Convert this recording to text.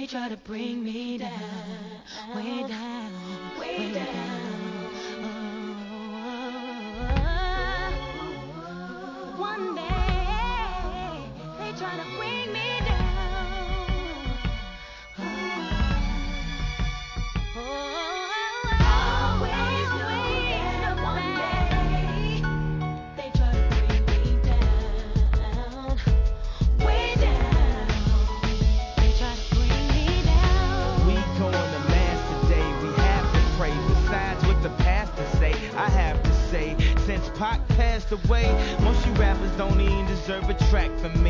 They try to bring me down, way down, way down. One day they try to bring me down. Always knowing that one day they try to bring me down, way down. They try to bring me down. We going to mass today, we have to pray. Besides what the pastor say, I have to say, since Pac passed away, most you rappers don't even deserve a track from me.